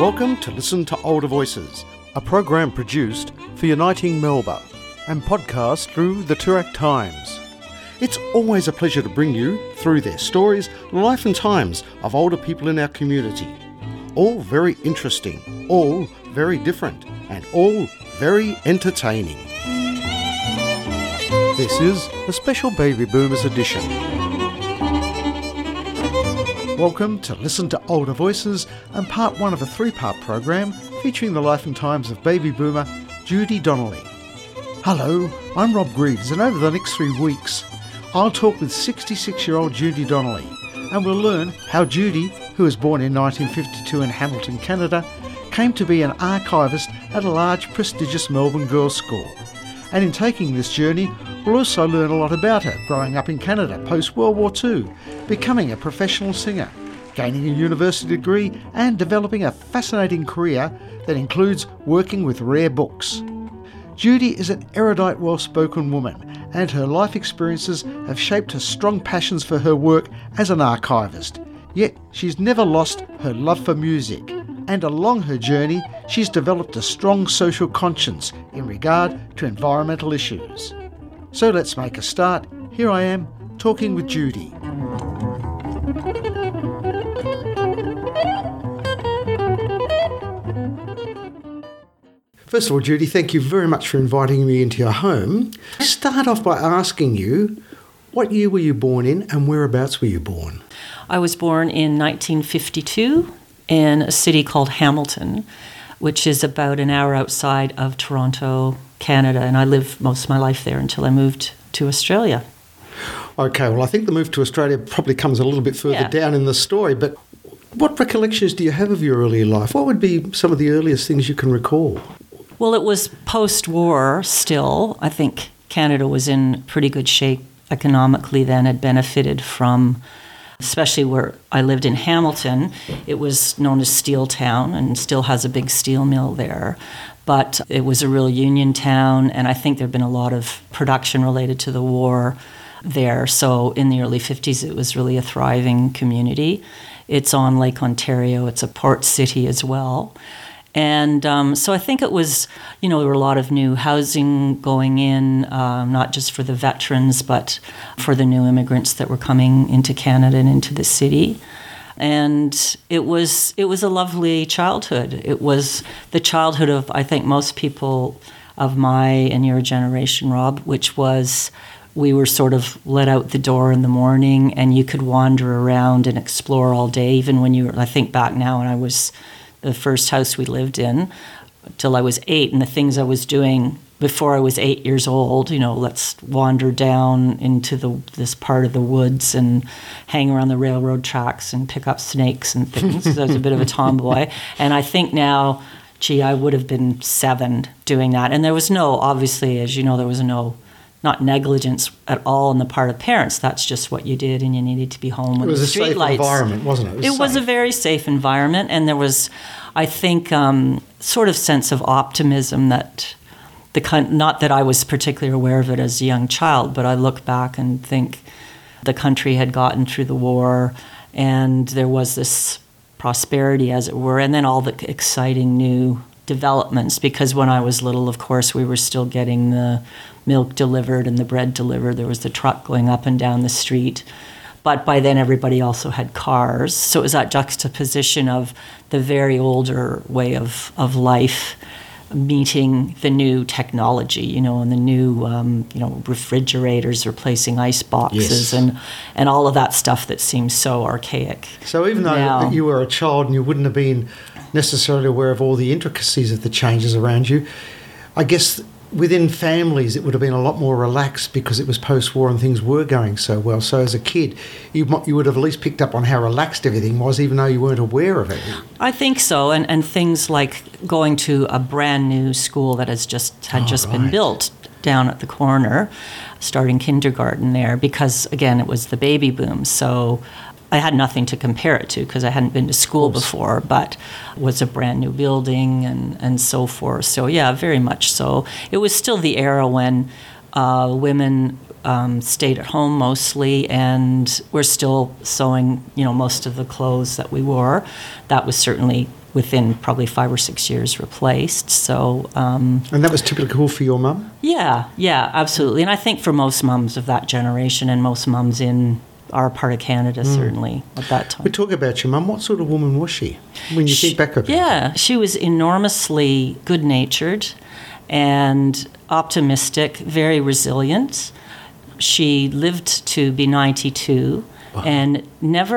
Welcome to Listen to Older Voices, a program produced for Uniting Melba and podcast through the Toorak Times. It's always a pleasure to bring you through their stories, life and times of older people in our community. All very interesting, all very different, and all very entertaining. This is a special Baby Boomers edition. Welcome to Listen to Older Voices and part one of a three-part program featuring the life and times of baby boomer Judy Donnelly. Hello, I'm Rob Greaves, and over the next 3 weeks I'll talk with 66-year-old Judy Donnelly, and we'll learn how Judy, who was born in 1952 in Hamilton, Canada, came to be an archivist at a large prestigious Melbourne girls' school. And in taking this journey, we'll also learn a lot about her growing up in Canada post-World War II, becoming a professional singer, gaining a university degree and developing a fascinating career that includes working with rare books. Judy is an erudite, well-spoken woman, and her life experiences have shaped her strong passions for her work as an archivist. Yet she's never lost her love for music, and along her journey she's developed a strong social conscience in regard to environmental issues. So let's make a start. Here I am, talking with Judy. First of all, Judy, thank you very much for inviting me into your home. I start off by asking you, what year were you born in and whereabouts were you born? I was born in 1952 in a city called Hamilton, which is about an hour outside of Toronto, Canada, and I lived most of my life there until I moved to Australia. Okay, well, I think the move to Australia probably comes a little bit further down in the story, but what recollections do you have of your early life? What would be some of the earliest things you can recall? Well, it was post-war still. I think Canada was in pretty good shape economically then, had benefited from, especially where I lived in Hamilton, it was known as Steel Town and still has a big steel mill there. But it was a real union town, and I think there had been a lot of production related to the war there. So in the early 50s, it was really a thriving community. It's on Lake Ontario. It's a port city as well. And so I think it was, there were a lot of new housing going in, not just for the veterans, but for the new immigrants that were coming into Canada and into the city. And it was a lovely childhood. It was the childhood of, I think, most people of my and your generation, Rob, which was we were sort of let out the door in the morning and you could wander around and explore all day, even when you were, I think back now, and I was the first house we lived in till I was 8, and the things I was doing before I was 8 years old, let's wander down into this part of the woods and hang around the railroad tracks and pick up snakes and things. I was a bit of a tomboy. And I think now, I would have been 7 doing that. And there was obviously, as you know, there was not negligence at all on the part of parents. That's just what you did, and you needed to be home when the street lights. It was a safe environment, wasn't it? It was a very safe environment, and there was, I think, sort of sense of optimism that not that I was particularly aware of it as a young child, but I look back and think the country had gotten through the war, and there was this prosperity, as it were, and then all the exciting new developments, because when I was little, of course, we were still getting the milk delivered and the bread delivered. There was the truck going up and down the street. But by then, everybody also had cars. So it was that juxtaposition of the very older way of life meeting the new technology, and the new, refrigerators replacing ice boxes, yes, and all of that stuff that seems so archaic. So even though you were a child and you wouldn't have been necessarily aware of all the intricacies of the changes around you, I guess within families it would have been a lot more relaxed because it was post-war and things were going so well. So as a kid, you would have at least picked up on how relaxed everything was, even though you weren't aware of it. I think so, and things like going to a brand new school that had just been built down at the corner, starting kindergarten there, because again it was the baby boom. So I had nothing to compare it to because I hadn't been to school before, but it was a brand new building and so forth. So yeah, very much so. It was still the era when women stayed at home mostly, and we're still sewing, most of the clothes that we wore. That was certainly within probably 5 or 6 years replaced. So, and that was typical for your mum? Yeah, absolutely. And I think for most mums of that generation and most mums in our part of Canada, certainly, at that time. We talk about your mum. What sort of woman was she when you think back about it? Yeah, she was enormously good-natured and optimistic, very resilient. She lived to be 92 and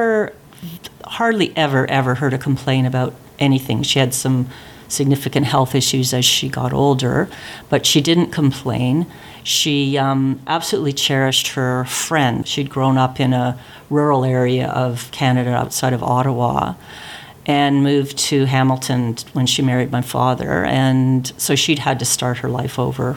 hardly ever heard a complaint about anything. She had some significant health issues as she got older, but she didn't complain. She absolutely cherished her friend. She'd grown up in a rural area of Canada outside of Ottawa and moved to Hamilton when she married my father. And so she'd had to start her life over.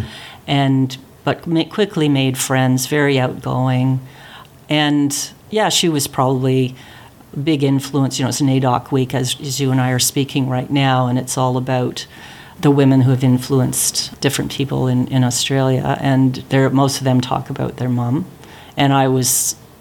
But quickly made friends, very outgoing. And yeah, she was probably a big influence. It's NAIDOC week, as you and I are speaking right now, and it's all about the women who have influenced different people in Australia, and most of them talk about their mum. And I would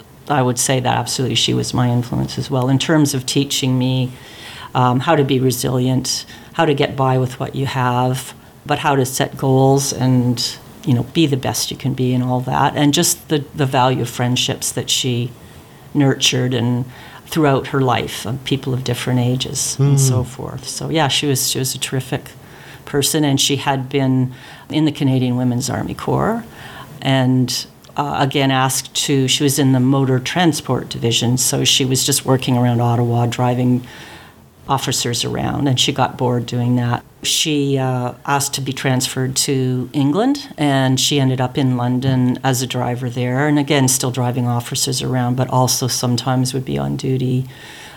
say that absolutely she was my influence as well in terms of teaching me how to be resilient, how to get by with what you have, but how to set goals and be the best you can be and all that, and just the value of friendships that she nurtured and throughout her life, people of different ages and so forth. So yeah, she was a terrific person, and she had been in the Canadian Women's Army Corps, and again she was in the motor transport division, so she was just working around Ottawa, driving officers around, and she got bored doing that. She asked to be transferred to England, and she ended up in London as a driver there, and again still driving officers around, but also sometimes would be on duty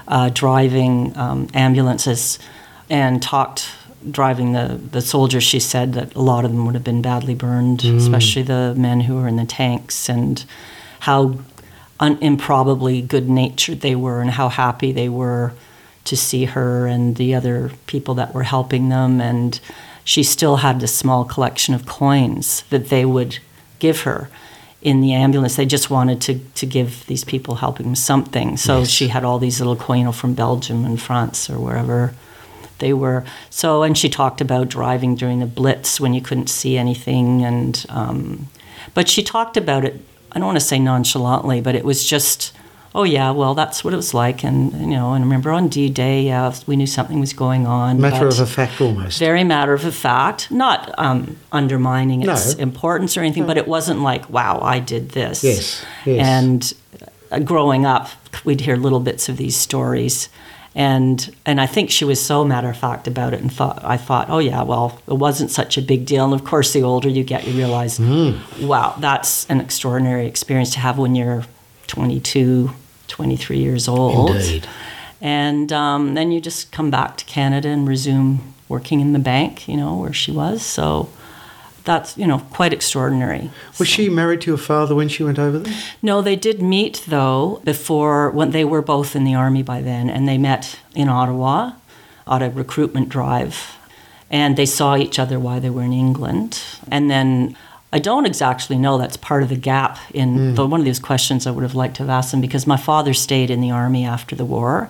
driving ambulances, and driving the soldiers. She said that a lot of them would have been badly burned, especially the men who were in the tanks, and how improbably good-natured they were and how happy they were to see her and the other people that were helping them. And she still had this small collection of coins that they would give her in the ambulance. They just wanted to give these people helping them something. So she had all these little coins from Belgium and France or wherever they were. So, and she talked about driving during the Blitz when you couldn't see anything. And but she talked about it, I don't want to say nonchalantly, but it was just, oh yeah, well, that's what it was like. And, and I remember on D-Day, we knew something was going on. Matter of a fact almost. Very matter of a fact. Not undermining its importance or anything, but it wasn't like, wow, I did this. Yes. And growing up, we'd hear little bits of these stories. And I think she was so matter of fact about it, and I thought, oh yeah, well, it wasn't such a big deal. And of course, the older you get, you realize, wow, that's an extraordinary experience to have when you're 22, 23 years old. Indeed. And then you just come back to Canada and resume working in the bank, where she was. So that's, quite extraordinary. Was she married to your father when she went over there? No, they did meet, though, when they were both in the Army by then, and they met in Ottawa on a recruitment drive, and they saw each other while they were in England. And then I don't exactly know, that's part of the gap in one of these questions I would have liked to have asked them, because my father stayed in the Army after the war.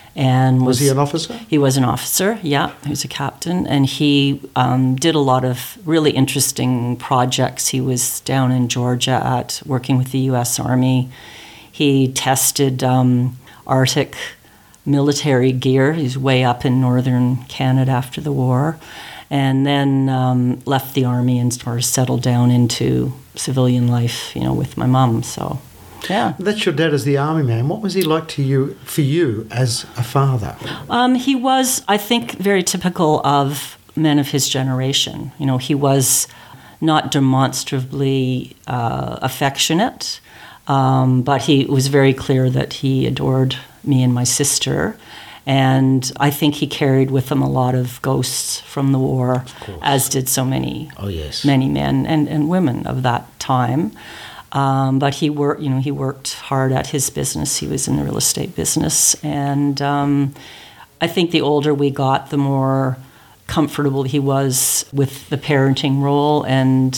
And was he an officer? He was an officer, yeah. He was a captain. And he did a lot of really interesting projects. He was down in Georgia working with the U.S. Army. He tested Arctic military gear. He's way up in northern Canada after the war. And then left the Army and sort of settled down into civilian life, with my mum, so... Yeah. That's your dad as the Army man. What was he like for you as a father? He was, I think, very typical of men of his generation. He was not demonstrably affectionate, but he was very clear that he adored me and my sister. And I think he carried with him a lot of ghosts from the war, as did so many, many men and women of that time. But he worked hard at his business. He was in the real estate business, and I think the older we got, the more comfortable he was with the parenting role, and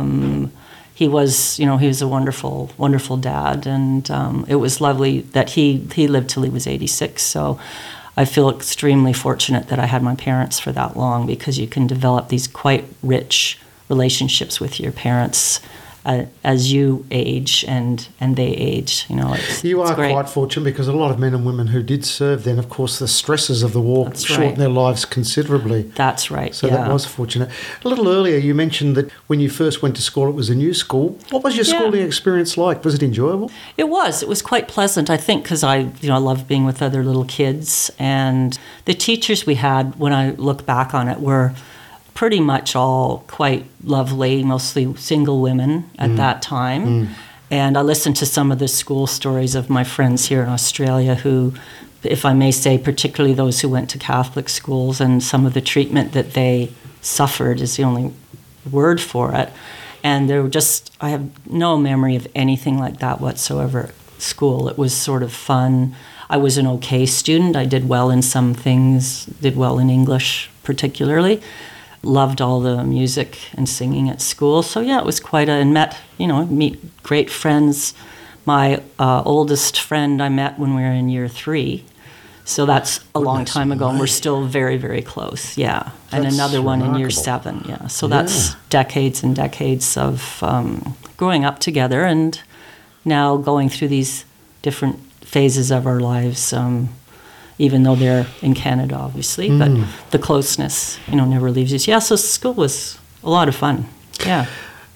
he was a wonderful, wonderful dad, and it was lovely that he lived till he was 86. So I feel extremely fortunate that I had my parents for that long, because you can develop these quite rich relationships with your parents as you age and they age. You it's are great. quite fortunate, because a lot of men and women who did serve then, of course, the stresses of the war shortened their lives considerably. That's right. So that was fortunate. A little earlier, you mentioned that when you first went to school, it was a new school. What was your schooling experience like? Was it enjoyable? It was. It was quite pleasant, I think, because I loved being with other little kids, and the teachers we had, when I look back on it, were pretty much all quite lovely, mostly single women at that time. And I listened to some of the school stories of my friends here in Australia who, if I may say, particularly those who went to Catholic schools, and some of the treatment that they suffered is the only word for it. And I have no memory of anything like that whatsoever at school. It was sort of fun. I was an okay student. I did well in some things, did well in English particularly. Loved all the music and singing at school. So yeah, it was and meet great friends. My oldest friend I met when we were in year 3. So that's a long time ago, and we're still very, very close, yeah. And another one in year 7, yeah. So that's decades and decades of growing up together, and now going through these different phases of our lives, even though they're in Canada, obviously. But the closeness, never leaves us. Yeah, so school was a lot of fun, yeah.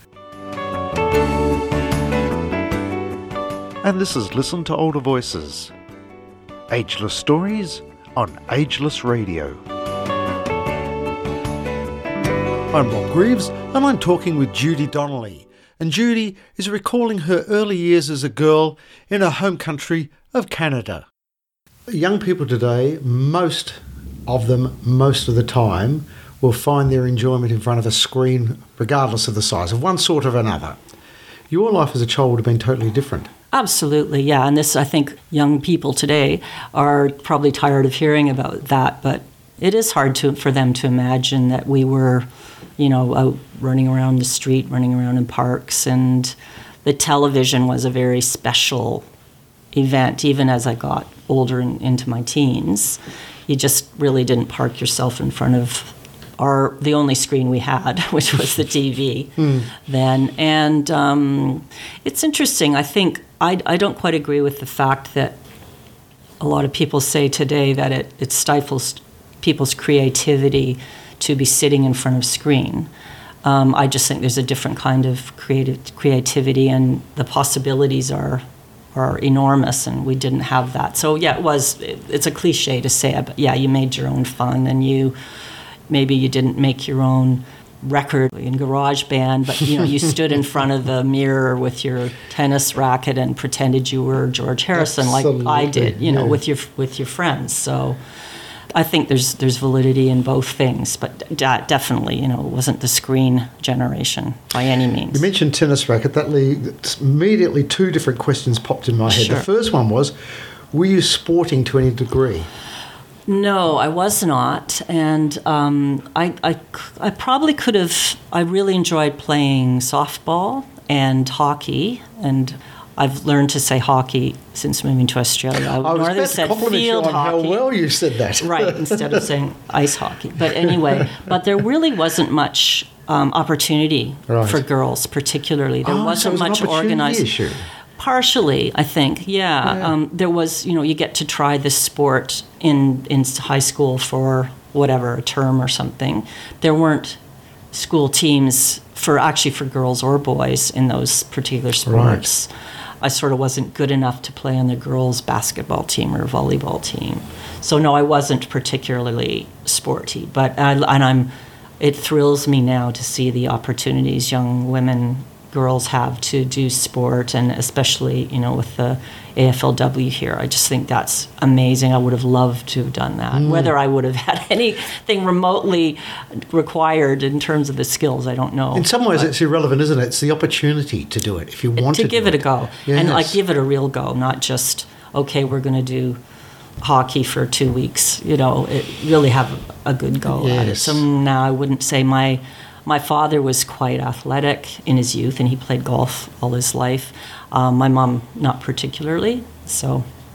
And this is Listen to Older Voices. Ageless stories on Ageless Radio. I'm Rob Greaves, and I'm talking with Judy Donnelly. And Judy is recalling her early years as a girl in her home country of Canada. Young people today, most of the time, will find their enjoyment in front of a screen, regardless of the size, of one sort or another. Your life as a child would have been totally different. Absolutely, yeah. And this, I think, young people today are probably tired of hearing about that, but it is hard for them to imagine that we were, out running around the street, running around in parks, and the television was a very special event, even as I got older and into my teens. You just really didn't park yourself in front of the only screen we had, which was the TV then. And it's interesting. I think I don't quite agree with the fact that a lot of people say today that it stifles people's creativity to be sitting in front of screen. I just think there's a different kind of creativity, and the possibilities are enormous, and we didn't have that. So yeah, it's a cliche to say it, but yeah, you made your own fun, and maybe you didn't make your own record in GarageBand, but you stood in front of the mirror with your tennis racket and pretended you were George Harrison. Absolutely. Like I did, with your friends. So I think there's validity in both things, but definitely, it wasn't the screen generation by any means. You mentioned tennis racket. That immediately 2 different questions popped in my head. Sure. The first one was, were you sporting to any degree? No, I was not, and I probably could have. I really enjoyed playing softball and hockey, and I've learned to say hockey since moving to Australia. I was about to compliment you on how well you said that. Right, instead of saying ice hockey. But anyway, there really wasn't much opportunity for girls, particularly. There wasn't much organized. Issue. Partially, I think, yeah. There was, you get to try this sport in high school for whatever, a term or something. There weren't school teams for girls or boys in those particular sports. Right. I sort of wasn't good enough to play on the girls' basketball team or volleyball team. So no, I wasn't particularly sporty, but it thrills me now to see the opportunities young girls have to do sport, and especially, with the AFLW here. I just think that's amazing. I would have loved to have done that. Whether I would have had anything remotely required in terms of the skills, I don't know. In some ways, it's irrelevant, isn't it? It's the opportunity to do it if you want to give it a go. Yes. And give it a real go, not just, okay, we're going to do hockey for 2 weeks. It really have a good go at it. So now I wouldn't say my father was quite athletic in his youth, and he played golf all his life. My mom, not particularly. So,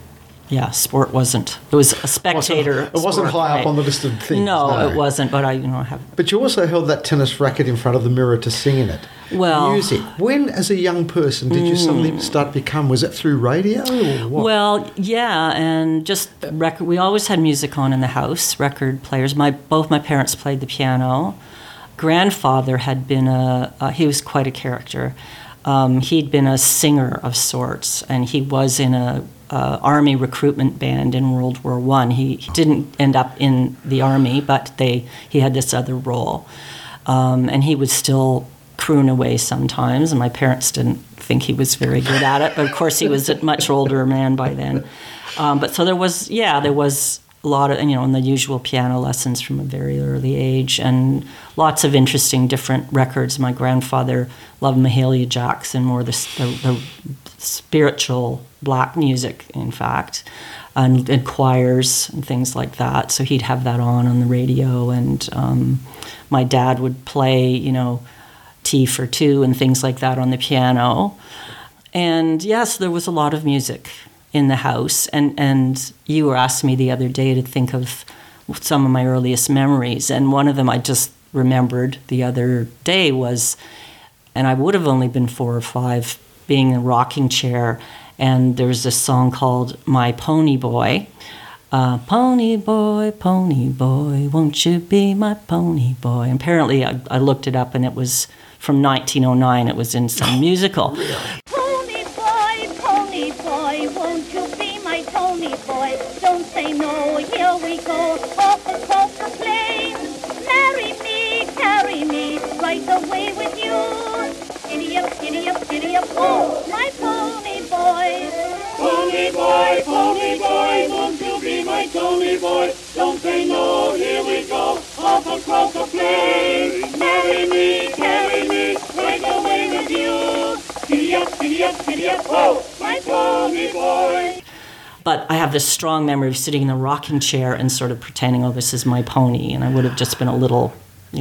Yeah, sport wasn't. It was a spectator. It wasn't sport, high right? up on the list of things. No, it wasn't. But I have. But you also held that tennis racket in front of the mirror to sing in it. Well, music. When, as a young person, did you suddenly start to become? Was it through radio or what? Well, yeah, and just record. We always had music on in the house. Record players. Both my parents played the piano. Grandfather had been he was quite a character. He'd been a singer of sorts, and he was in a army recruitment band in World War I. He didn't end up in the army, but he had this other role, and he would still croon away sometimes. And my parents didn't think he was very good at it, but of course he was a much older man by then. But so there was a lot of, and the usual piano lessons from a very early age, and lots of interesting different records. My grandfather loved Mahalia Jackson, more the spiritual black music, in fact, and choirs and things like that. So he'd have that on the radio, and my dad would play, Tea for Two and things like that on the piano. And yes, there was a lot of music in the house, and you were asking me the other day to think of some of my earliest memories, and one of them I just remembered the other day was, and I would have only been 4 or 5, being in a rocking chair, and there was this song called My Pony Boy. Pony boy, won't you be my pony boy? And apparently I looked it up, and it was from 1909. It was in some musical. Pony boy, won't you be my pony boy? Don't say no, here we go, off across the plains. Marry me, carry me, right away with you. Giddy up, giddy up, giddy up, oh, my pony boy. Pony boy, won't you be my pony boy? Don't say no, here we go, off across the plains. Marry me, carry me, right away with you. Giddy up, giddy up, giddy up, oh, my pony boy. But I have this strong memory of sitting in the rocking chair and sort of pretending, oh, this is my pony, and I would have just been a little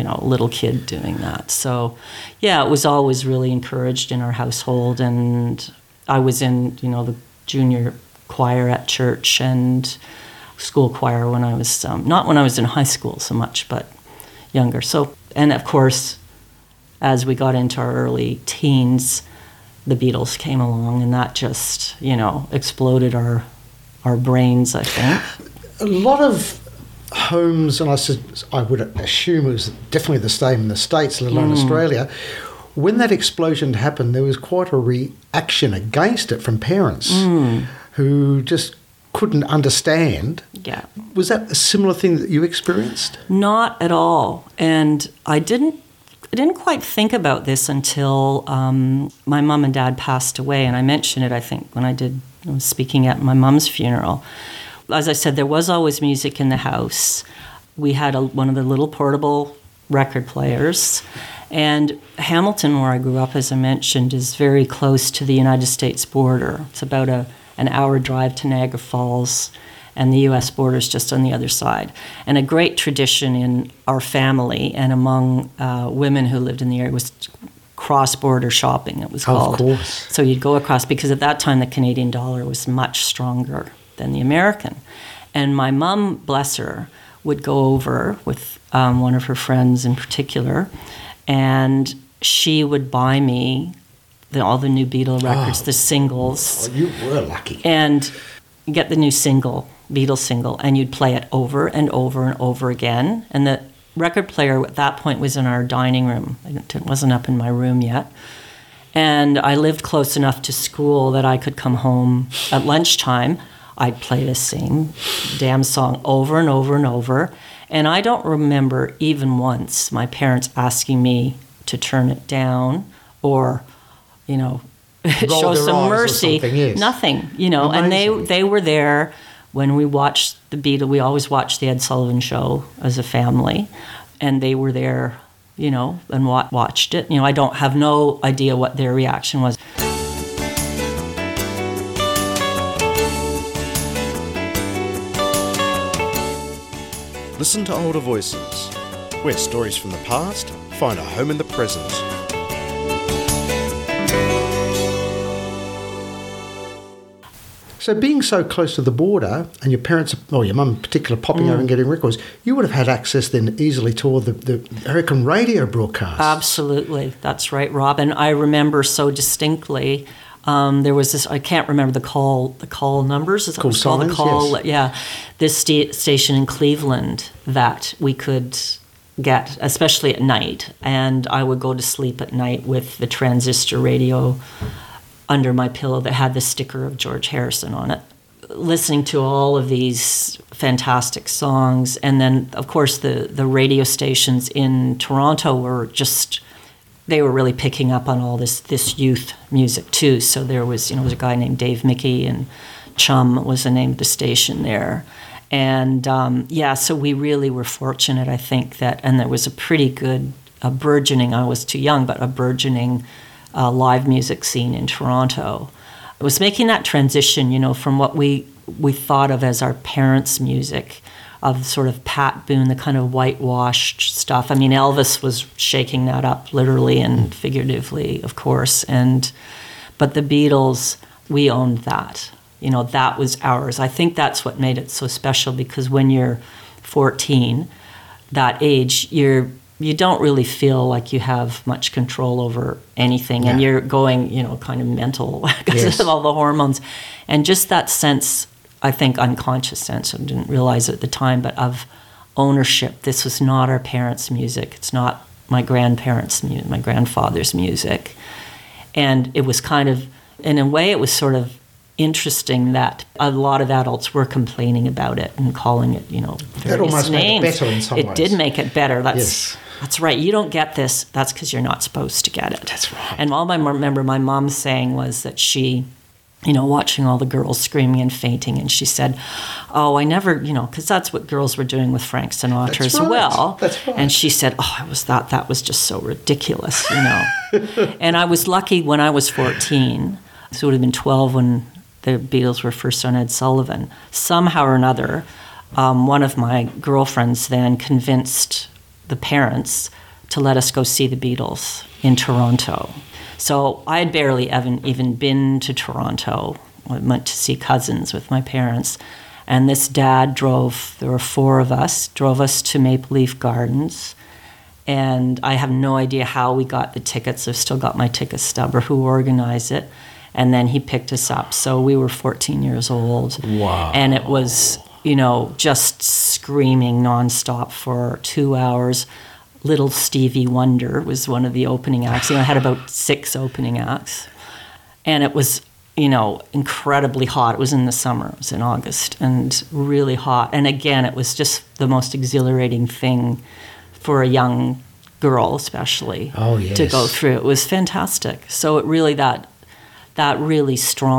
kid doing that. So, yeah, it was always really encouraged in our household, and I was in, the junior choir at church and school choir when I was, not when I was in high school so much, but younger. So, and of course, as we got into our early teens, the Beatles came along, and that just, exploded our brains, I think. A lot of homes, and I would assume it was definitely the same in the States, let alone Australia, when that explosion happened, there was quite a reaction against it from parents who just couldn't understand. Yeah. Was that a similar thing that you experienced? Not at all. And I didn't quite think about this until my mom and dad passed away, and I mentioned it, I think, when I was speaking at my mom's funeral. As I said, there was always music in the house. We had one of the little portable record players, and Hamilton, where I grew up, as I mentioned, is very close to the United States border. It's about an hour drive to Niagara Falls, and the U.S. border is just on the other side. And a great tradition in our family and among women who lived in the area was cross-border shopping, it was called. Of course. So you'd go across, because at that time the Canadian dollar was much stronger than the American. And my mom, bless her, would go over with one of her friends in particular, and she would buy me all the new Beatle records, the singles. Oh, you were lucky. And get the new Beatles single, and you'd play it over and over and over again. And the record player at that point was in our dining room. It wasn't up in my room yet. And I lived close enough to school that I could come home at lunchtime. I'd play the same damn song over and over and over. And I don't remember even once my parents asking me to turn it down or, show some mercy. Yes. Nothing, Amazing. And they were there when we watched the Beatles. We always watched the Ed Sullivan Show as a family, and they were there, and watched it. I don't have no idea what their reaction was. Listen to Older Voices, where stories from the past find a home in the present. So being so close to the border, and your parents, or your mum in particular, popping over and getting records, you would have had access then easily to all the American radio broadcasts. Absolutely. That's right, Rob. And I remember so distinctly, there was this, I can't remember the call numbers. Is that what it's called? The call, yes. Yeah. This station in Cleveland that we could get, especially at night. And I would go to sleep at night with the transistor radio under my pillow that had the sticker of George Harrison on it, listening to all of these fantastic songs. And then, of course, the radio stations in Toronto were just, they were really picking up on all this youth music too. So there was, there was a guy named Dave Mickey, and Chum was the name of the station there. And so we really were fortunate, I think, and there was a pretty good, burgeoning, I was too young, but a burgeoning live music scene in Toronto. It was making that transition, from what we thought of as our parents' music, of sort of Pat Boone, the kind of whitewashed stuff. I mean, Elvis was shaking that up literally and figuratively, of course. But the Beatles, we owned that. That was ours. I think that's what made it so special, because when you're 14, that age, you don't really feel like you have much control over anything, and you're going, kind of mental because of all the hormones. And just that sense, I think unconscious sense, I didn't realize it at the time, but of ownership. This was not our parents' music. It's not my grandparents' music, my grandfather's music. And it was kind of, in a way, it was sort of interesting that a lot of adults were complaining about it and calling it, That almost made it better in some ways. It did make it better. That's right. You don't get this. That's because you're not supposed to get it. That's right. And all I remember my mom saying was that she, watching all the girls screaming and fainting, and she said, "Oh, I never, because that's what girls were doing with Frank Sinatra as well." That's right. And she said, "Oh, I was that was just so ridiculous, And I was lucky when I was 14. So it would have been 12 when the Beatles were first on Ed Sullivan. Somehow or another, one of my girlfriends then convinced the parents to let us go see the Beatles in Toronto. So I had barely even been to Toronto. I went to see cousins with my parents. And this dad there were 4 of us, drove us to Maple Leaf Gardens. And I have no idea how we got the tickets. I've still got my ticket stub, or who organized it. And then he picked us up. So we were 14 years old. Wow. And it was, just screaming nonstop for 2 hours. Little Stevie Wonder was one of the opening acts. I had about 6 opening acts. And it was, incredibly hot. It was in the summer. It was in August, and really hot. And again, it was just the most exhilarating thing for a young girl, especially, to go through. It was fantastic. So it really, that really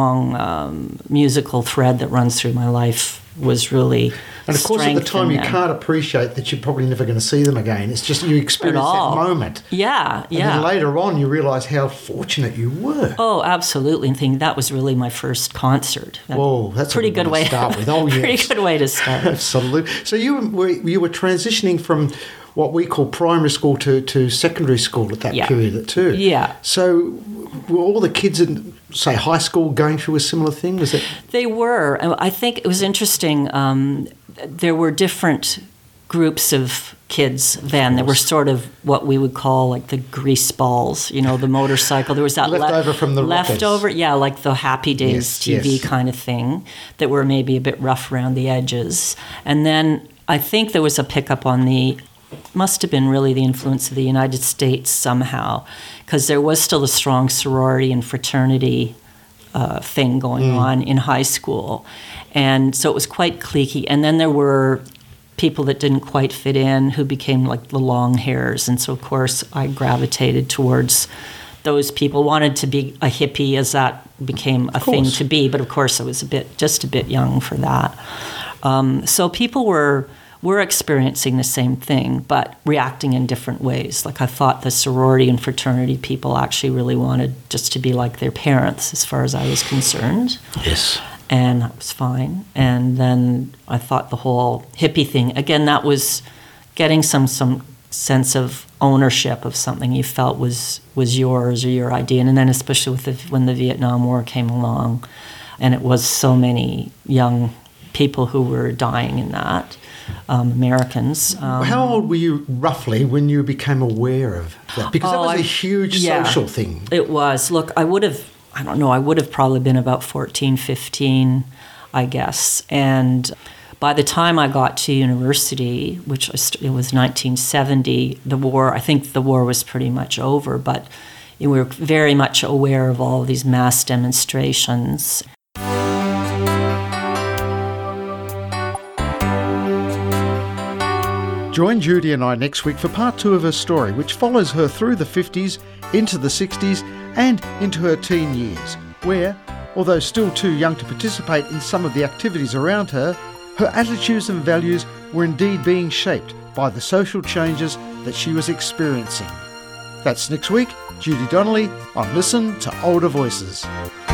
strong musical thread that runs through my life was really. And of course, at the time, you can't appreciate that you're probably never going to see them again. It's just you experience that moment. Yeah. And then later on, you realise how fortunate you were. Oh, absolutely. And think that was really my first concert. Whoa, that's pretty good way to start with. Oh, yes. Pretty good way to start. Absolutely. So you were transitioning from what we call primary school to secondary school at that period too. Yeah. So were all the kids in, say, high school going through a similar thing? Was it? They were. I think it was interesting. There were different groups of kids then. There were sort of what we would call like the grease balls, the motorcycle. There was that leftover from the leftover, like the Happy Days TV kind of thing that were maybe a bit rough around the edges. And then I think there was a pickup on must have been really the influence of the United States somehow, because there was still a strong sorority and fraternity thing going on in high school. And so it was quite cliquey. And then there were people that didn't quite fit in who became like the long hairs. And so, of course, I gravitated towards those people. Wanted to be a hippie as that became a thing to be. But, of course, I was just a bit young for that. So people were experiencing the same thing, but reacting in different ways. Like I thought the sorority and fraternity people actually really wanted just to be like their parents as far as I was concerned. Yes. And that was fine. And then I thought the whole hippie thing, again, that was getting some sense of ownership of something you felt was yours or your idea. And then especially when the Vietnam War came along, And it was so many young people who were dying in that, Americans. How old were you roughly when you became aware of that? Because that was a huge social thing. It was. Look, I would have probably been about 14, 15, I guess. And by the time I got to university, which it was 1970, I think the war was pretty much over, but we were very much aware of all of these mass demonstrations. Join Judy and I next week for part 2 of her story, which follows her through the 50s, into the 60s and into her teen years, where, although still too young to participate in some of the activities around her, her attitudes and values were indeed being shaped by the social changes that she was experiencing. That's next week, Judy Donnelly on Listen to Older Voices.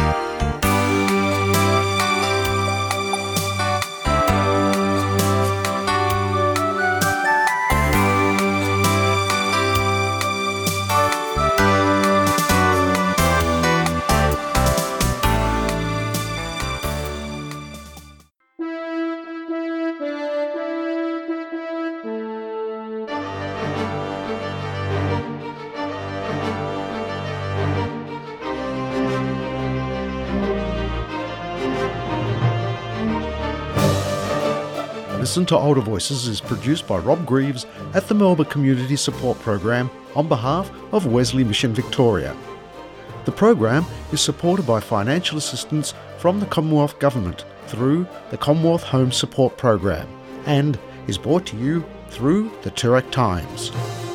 Listen to Older Voices is produced by Rob Greaves at the Melbourne Community Support Program on behalf of Wesley Mission Victoria. The program is supported by financial assistance from the Commonwealth Government through the Commonwealth Home Support Program and is brought to you through the Toorak Times.